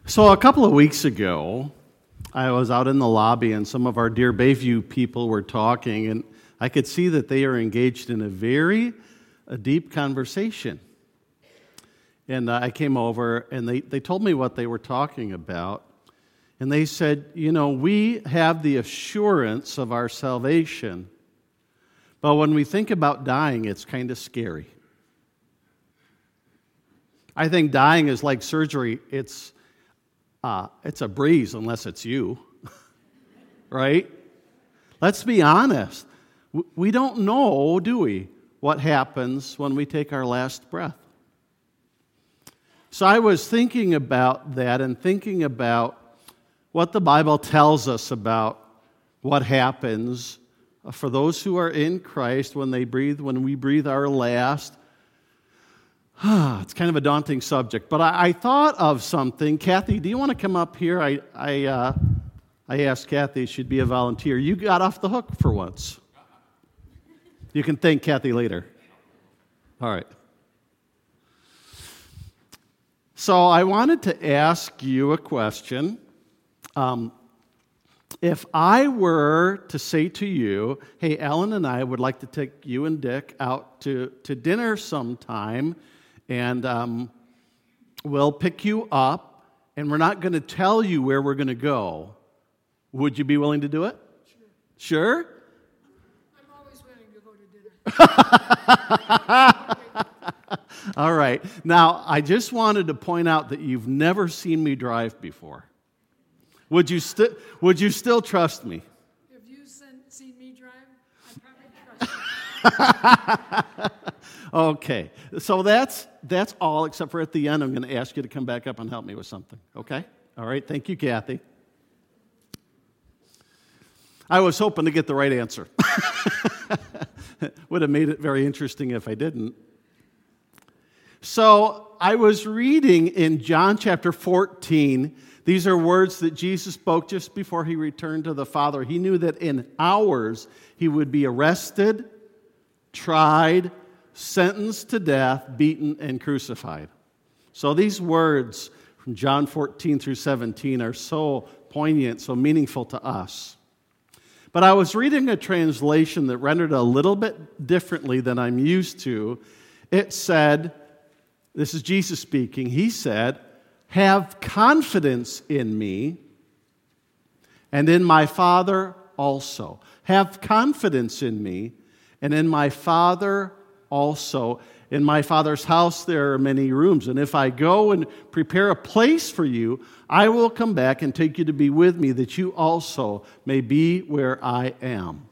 So a couple of weeks ago, I was out in the lobby and some of our Deer Bayview people were talking, and I could see that they are engaged in a deep conversation. And I came over, and they told me what they were talking about. And they said, we have the assurance of our salvation, but when we think about dying, it's kind of scary. I think dying is like surgery. It's a breeze unless it's you, right? Let's be honest. We don't know, do we, what happens when we take our last breath. So I was thinking about that and thinking about what the Bible tells us about what happens for those who are in Christ when we breathe our last. It's kind of a daunting subject, but I thought of something. Kathy, do you want to come up here? I asked Kathy if she'd be a volunteer. You got off the hook for once. You can thank Kathy later. All right. So I wanted to ask you a question. If I were to say to you, hey, Ellen and I would like to take you and Dick out to dinner sometime, and we'll pick you up, and we're not going to tell you where we're going to go. Would you be willing to do it? Sure? Sure? I'm always willing to go to dinner. All right. Now, I just wanted to point out that you've never seen me drive before. Would you still trust me? If you've seen me drive, I probably trust you. Okay, so that's all, except for at the end, I'm going to ask you to come back up and help me with something, okay? All right, thank you, Kathy. I was hoping to get the right answer. Would have made it very interesting if I didn't. So I was reading in John chapter 14. These are words that Jesus spoke just before he returned to the Father. He knew that in hours he would be arrested, tried, sentenced to death, beaten, and crucified. So these words from John 14 through 17 are so poignant, so meaningful to us. But I was reading a translation that rendered it a little bit differently than I'm used to. It said, this is Jesus speaking, he said, "Have confidence in me and in my Father also." Have confidence in me and in my Father also. In my Father's house there are many rooms, and if I go and prepare a place for you, I will come back and take you to be with me, that you also may be where I am.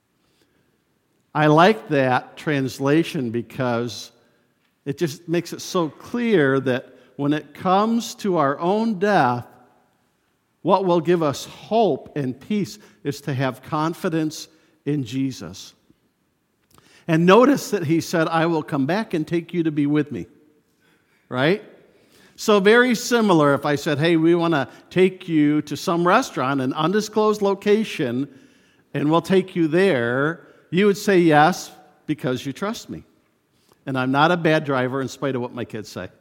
I like that translation because it just makes it so clear that when it comes to our own death, what will give us hope and peace is to have confidence in Jesus. And notice that he said, I will come back and take you to be with me. Right? So very similar if I said, hey, we want to take you to some restaurant, an undisclosed location, and we'll take you there, you would say yes because you trust me. And I'm not a bad driver in spite of what my kids say.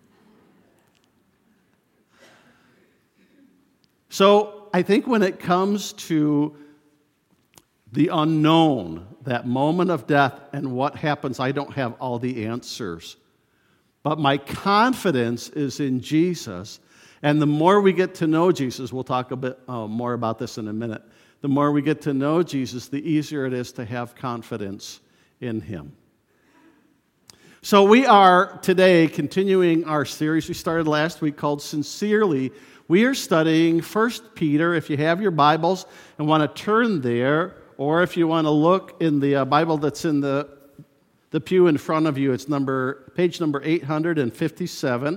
So I think when it comes to the unknown, that moment of death and what happens, I don't have all the answers. But my confidence is in Jesus. And the more we get to know Jesus, we'll talk a bit more about this in a minute. The more we get to know Jesus, the easier it is to have confidence in him. So we are today continuing our series we started last week called Sincerely. We are studying 1 Peter. If you have your Bibles and want to turn there, or if you want to look in the Bible that's in the pew in front of you, it's page number 857.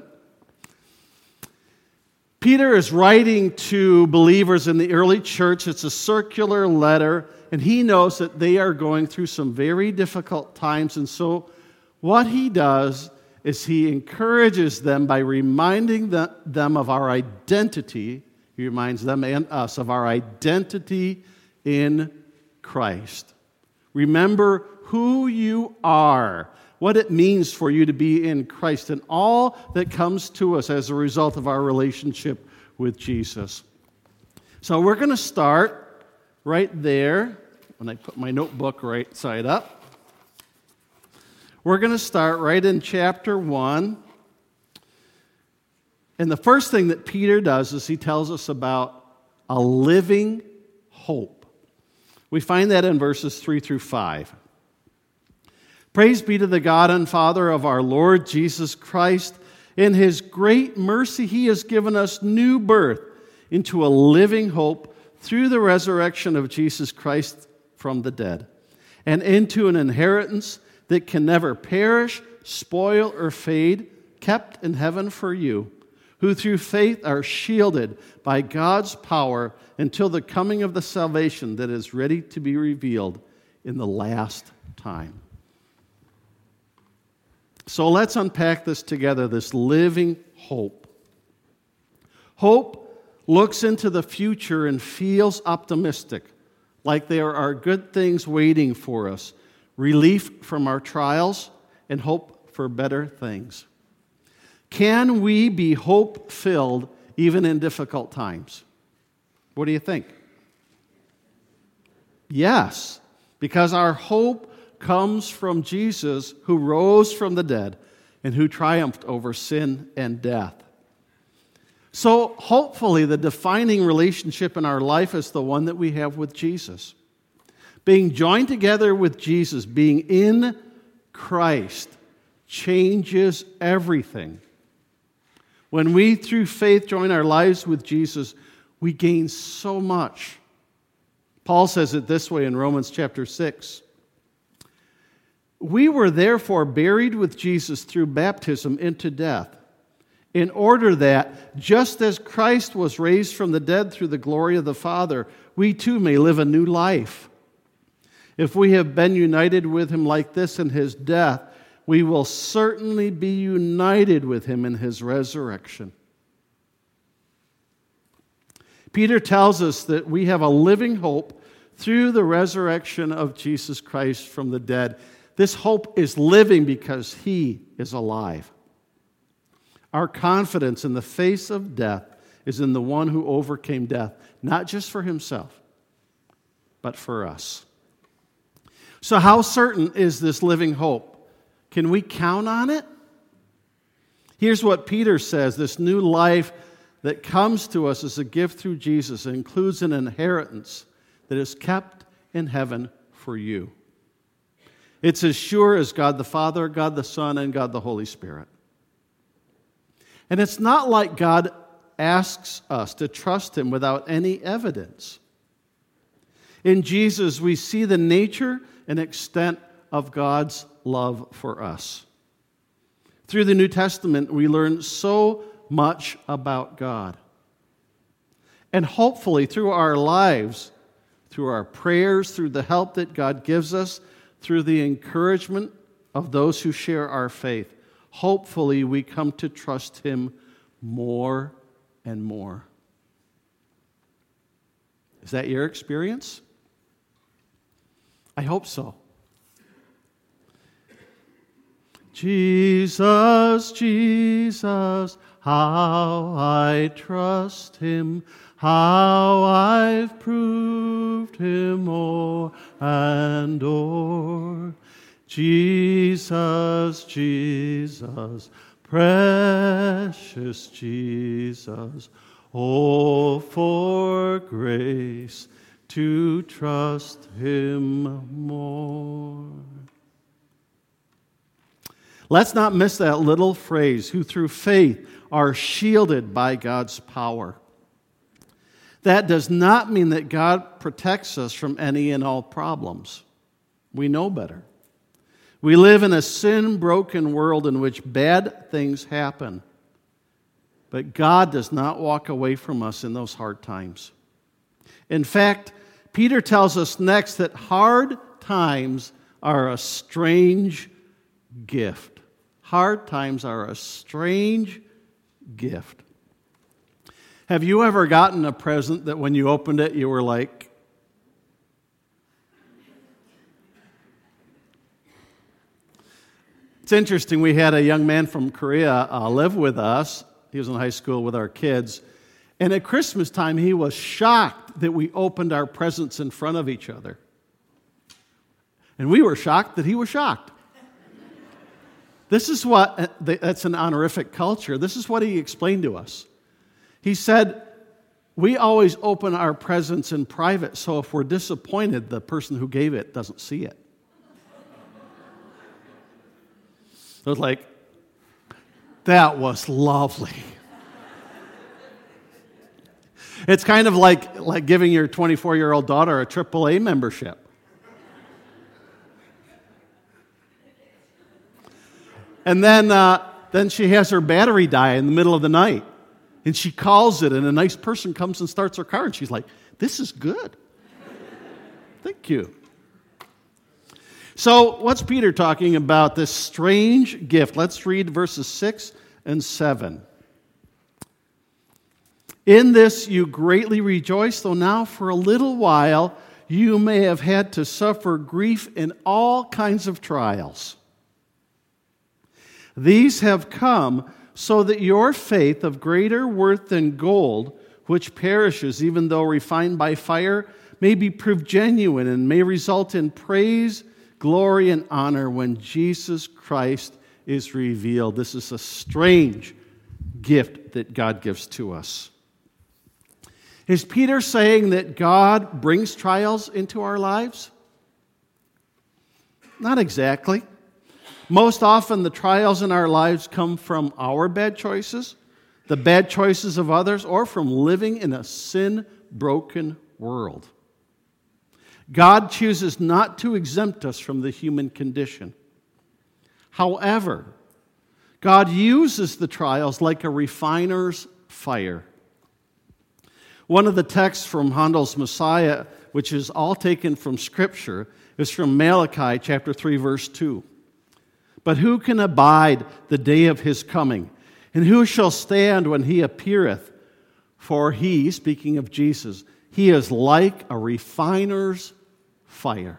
Peter is writing to believers in the early church. It's a circular letter, and he knows that they are going through some very difficult times. And so what he does is he encourages them by reminding them of our identity. He reminds them and us of our identity in Christ. Remember who you are. what it means for you to be in Christ and all that comes to us as a result of our relationship with Jesus. So we're going to start right there, when I put my notebook right side up. We're going to start right in chapter 1. And the first thing that Peter does is he tells us about a living hope. We find that in verses 3 through 5. Praise be to the God and Father of our Lord Jesus Christ. In His great mercy, He has given us new birth into a living hope through the resurrection of Jesus Christ from the dead, and into an inheritance that can never perish, spoil, or fade, kept in heaven for you, who through faith are shielded by God's power until the coming of the salvation that is ready to be revealed in the last time. So let's unpack this together, this living hope. Hope looks into the future and feels optimistic, like there are good things waiting for us, relief from our trials, and hope for better things. Can we be hope-filled even in difficult times? What do you think? Yes, because our hope comes from Jesus, who rose from the dead and who triumphed over sin and death. So hopefully the defining relationship in our life is the one that we have with Jesus. Being joined together with Jesus, being in Christ, changes everything. When we, through faith, join our lives with Jesus, we gain so much. Paul says it this way in Romans chapter 6. We were therefore buried with Jesus through baptism into death, in order that, just as Christ was raised from the dead through the glory of the Father, we too may live a new life. If we have been united with Him like this in His death, we will certainly be united with Him in His resurrection. Peter tells us that we have a living hope through the resurrection of Jesus Christ from the dead. This hope is living because He is alive. Our confidence in the face of death is in the one who overcame death, not just for Himself, but for us. So how certain is this living hope? Can we count on it? Here's what Peter says: this new life that comes to us as a gift through Jesus includes an inheritance that is kept in heaven for you. It's as sure as God the Father, God the Son, and God the Holy Spirit. And it's not like God asks us to trust Him without any evidence. In Jesus, we see the nature and extent of God's love for us. Through the New Testament, we learn so much about God. And hopefully, through our lives, through our prayers, through the help that God gives us, through the encouragement of those who share our faith, hopefully we come to trust Him more and more. Is that your experience? I hope so. Jesus, Jesus, how I trust Him, how I've proved Him o'er and o'er. Jesus, Jesus, precious Jesus, oh, for grace to trust Him more. Let's not miss that little phrase, who through faith are shielded by God's power. That does not mean that God protects us from any and all problems. We know better. We live in a sin-broken world in which bad things happen. But God does not walk away from us in those hard times. In fact, Peter tells us next that hard times are a strange gift. Hard times are a strange gift. Have you ever gotten a present that when you opened it, you were like, It's interesting, we had a young man from Korea live with us. He was in high school with our kids. And at Christmas time, he was shocked that we opened our presents in front of each other. And we were shocked that he was shocked. This is what, that's an honorific culture. This is what he explained to us. He said, we always open our presents in private, so if we're disappointed, the person who gave it doesn't see it. I was like, that was lovely. It's kind of like giving your 24-year-old daughter a AAA membership. And then she has her battery die in the middle of the night. And she calls it, and a nice person comes and starts her car, and she's like, this is good. Thank you. So what's Peter talking about, this strange gift? Let's read verses 6 and 7. In this you greatly rejoice, though now for a little while you may have had to suffer grief in all kinds of trials. These have come so that your faith, of greater worth than gold, which perishes even though refined by fire, may be proved genuine and may result in praise, glory, and honor when Jesus Christ is revealed. This is a strange gift that God gives to us. Is Peter saying that God brings trials into our lives? Not exactly. Most often, the trials in our lives come from our bad choices, the bad choices of others, or from living in a sin-broken world. God chooses not to exempt us from the human condition. However, God uses the trials like a refiner's fire. One of the texts from Handel's Messiah, which is all taken from Scripture, is from Malachi chapter 3, verse 2. But who can abide the day of his coming? And who shall stand when he appeareth? For he, speaking of Jesus, he is like a refiner's fire.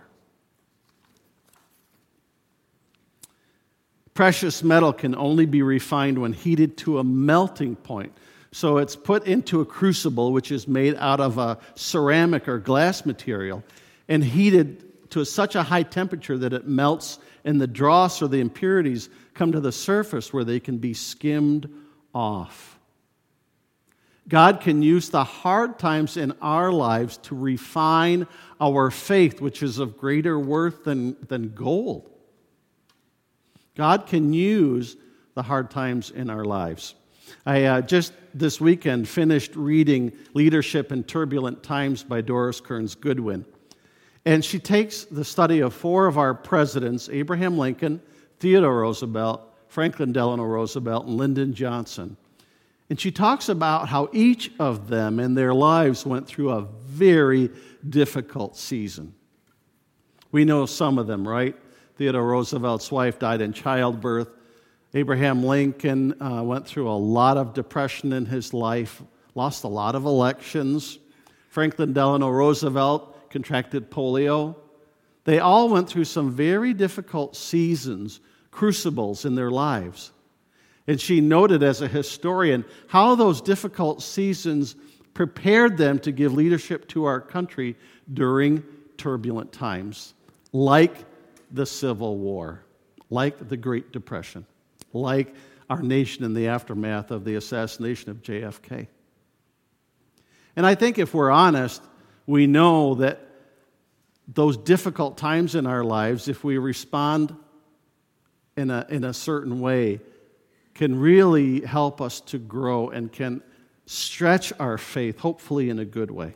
Precious metal can only be refined when heated to a melting point. So it's put into a crucible, which is made out of a ceramic or glass material, and heated to such a high temperature that it melts, and the dross or the impurities come to the surface where they can be skimmed off. God can use the hard times in our lives to refine our faith, which is of greater worth than gold. God can use the hard times in our lives. I just this weekend finished reading Leadership in Turbulent Times by Doris Kearns Goodwin. And she takes the study of four of our presidents, Abraham Lincoln, Theodore Roosevelt, Franklin Delano Roosevelt, and Lyndon Johnson. And she talks about how each of them in their lives went through a very difficult season. We know some of them, right? Theodore Roosevelt's wife died in childbirth. Abraham Lincoln went through a lot of depression in his life, lost a lot of elections. Franklin Delano Roosevelt contracted polio. They all went through some very difficult seasons, crucibles in their lives. And she noted as a historian how those difficult seasons prepared them to give leadership to our country during turbulent times, like the Civil War, like the Great Depression, like our nation in the aftermath of the assassination of JFK. And I think if we're honest, we know that those difficult times in our lives, if we respond in a certain way, can really help us to grow and can stretch our faith, hopefully in a good way.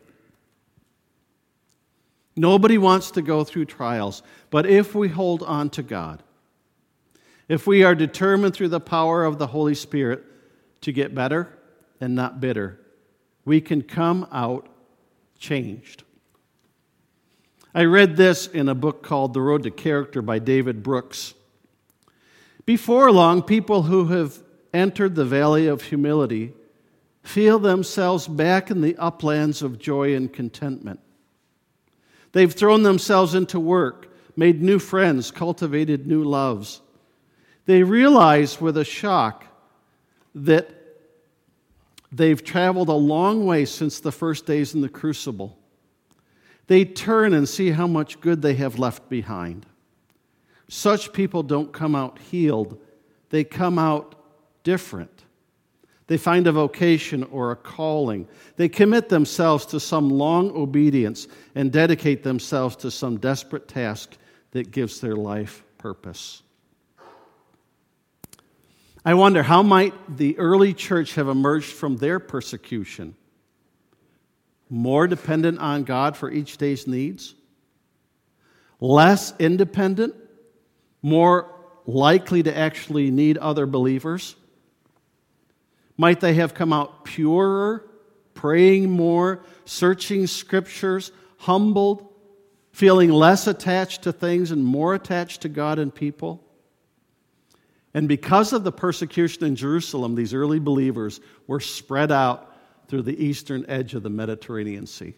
Nobody wants to go through trials, but if we hold on to God, if we are determined through the power of the Holy Spirit to get better and not bitter, we can come out changed. I read this in a book called The Road to Character by David Brooks. Before long, people who have entered the valley of humility feel themselves back in the uplands of joy and contentment. They've thrown themselves into work, made new friends, cultivated new loves. They realize with a shock that they've traveled a long way since the first days in the crucible. They turn and see how much good they have left behind. Such people don't come out healed. They come out different. They find a vocation or a calling. They commit themselves to some long obedience and dedicate themselves to some desperate task that gives their life purpose. I wonder, how might the early church have emerged from their persecution? More dependent on God for each day's needs? Less independent? More likely to actually need other believers? Might they have come out purer, praying more, searching scriptures, humbled, feeling less attached to things and more attached to God and people? And because of the persecution in Jerusalem, these early believers were spread out through the eastern edge of the Mediterranean Sea.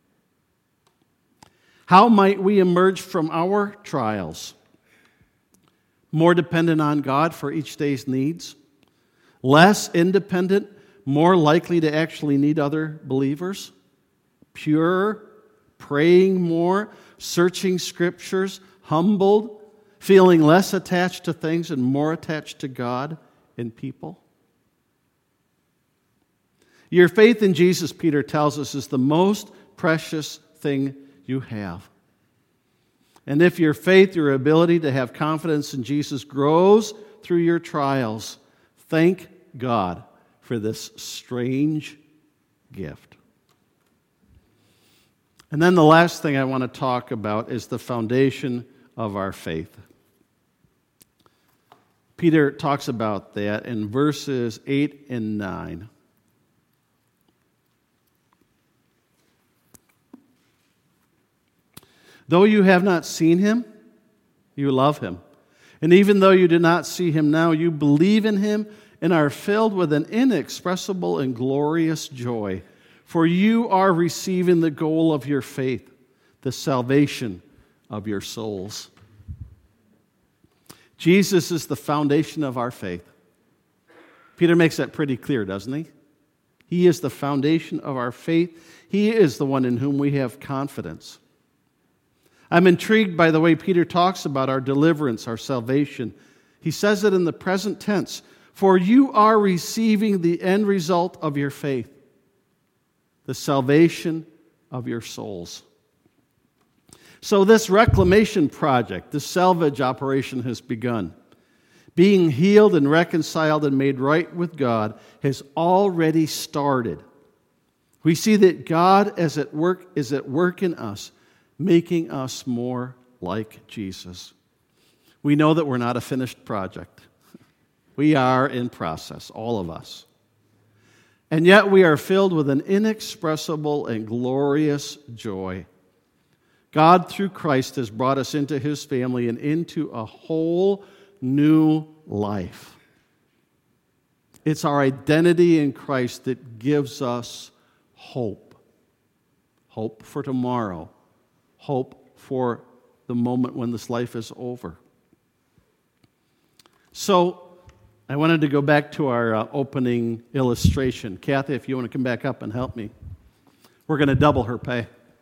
How might we emerge from our trials? More dependent on God for each day's needs? Less independent, more likely to actually need other believers? Pure, praying more, searching scriptures, humbled, feeling less attached to things and more attached to God and people? Your faith in Jesus, Peter tells us, is the most precious thing you have. And if your faith, your ability to have confidence in Jesus grows through your trials, thank God for this strange gift. And then the last thing I want to talk about is the foundation of our faith. Peter talks about that in verses 8 and 9. Though you have not seen him, you love him. And even though you do not see him now, you believe in him and are filled with an inexpressible and glorious joy. For you are receiving the goal of your faith, the salvation of your souls. Jesus is the foundation of our faith. Peter makes that pretty clear, doesn't he? He is the foundation of our faith. He is the one in whom we have confidence. I'm intrigued by the way Peter talks about our deliverance, our salvation. He says it in the present tense. For you are receiving the end result of your faith, the salvation of your souls. So this reclamation project, this salvage operation has begun. Being healed and reconciled and made right with God has already started. We see that God is at work in us, making us more like Jesus. We know that we're not a finished project. We are in process, all of us. And yet we are filled with an inexpressible and glorious joy. God, through Christ, has brought us into his family and into a whole new life. It's our identity in Christ that gives us hope. Hope for tomorrow. Hope for the moment when this life is over. So, I wanted to go back to our opening illustration. Kathy, if you want to come back up and help me. We're going to double her pay.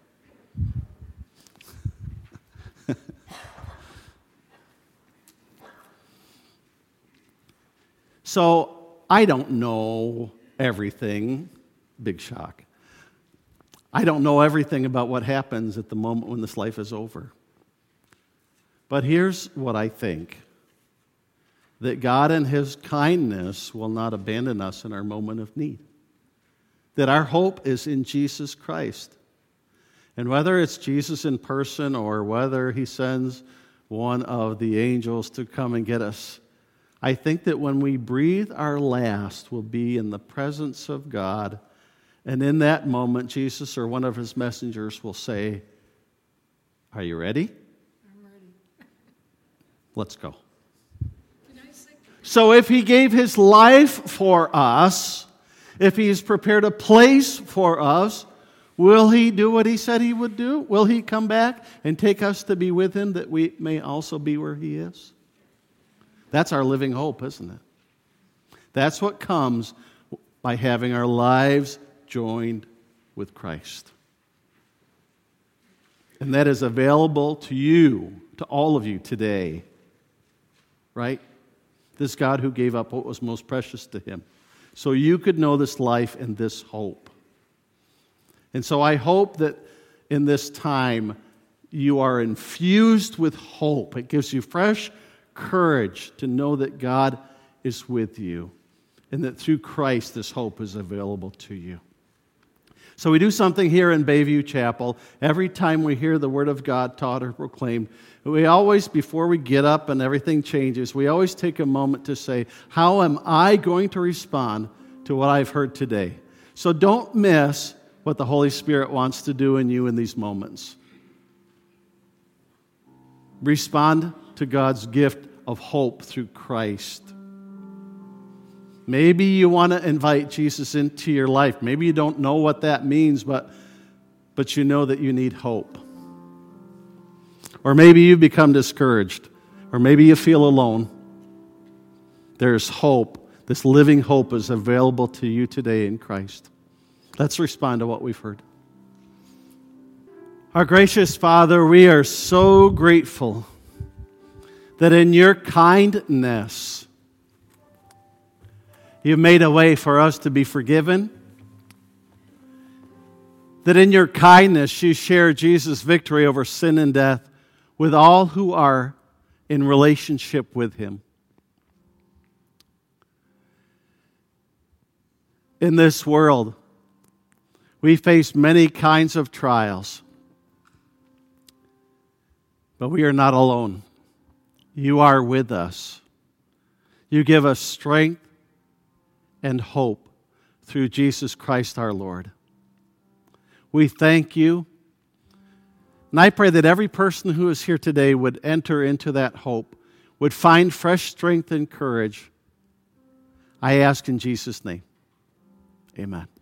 So, I don't know everything. Big shock. I don't know everything about what happens at the moment when this life is over. But here's what I think. That God in his kindness will not abandon us in our moment of need. That our hope is in Jesus Christ. And whether it's Jesus in person or whether he sends one of the angels to come and get us, I think that when we breathe our last, we'll be in the presence of God. And in that moment, Jesus or one of his messengers will say, "Are you ready? I'm ready. Let's go." Can I sing? So if he gave his life for us, if he's prepared a place for us, will he do what he said he would do? Will he come back and take us to be with him that we may also be where he is? That's our living hope, isn't it? That's what comes by having our lives joined with Christ. And that is available to you, to all of you today. Right? This God who gave up what was most precious to him. So you could know this life and this hope. And so I hope that in this time you are infused with hope. It gives you fresh courage to know that God is with you and that through Christ this hope is available to you. So we do something here in Bayview Chapel. Every time we hear the Word of God taught or proclaimed, we always, before we get up and everything changes, we always take a moment to say, how am I going to respond to what I've heard today? So don't miss what the Holy Spirit wants to do in you in these moments. Respond to God's gift of hope through Christ. Maybe you want to invite Jesus into your life. Maybe you don't know what that means, but you know that you need hope. Or maybe you become discouraged. Or maybe you feel alone. There's hope. This living hope is available to you today in Christ. Let's respond to what we've heard. Our gracious Father, we are so grateful that in your kindness, you've made a way for us to be forgiven. That in your kindness, you share Jesus' victory over sin and death with all who are in relationship with him. In this world, we face many kinds of trials. But we are not alone. You are with us. You give us strength and hope through Jesus Christ our Lord. We thank you. And I pray that every person who is here today would enter into that hope, would find fresh strength and courage. I ask in Jesus' name. Amen.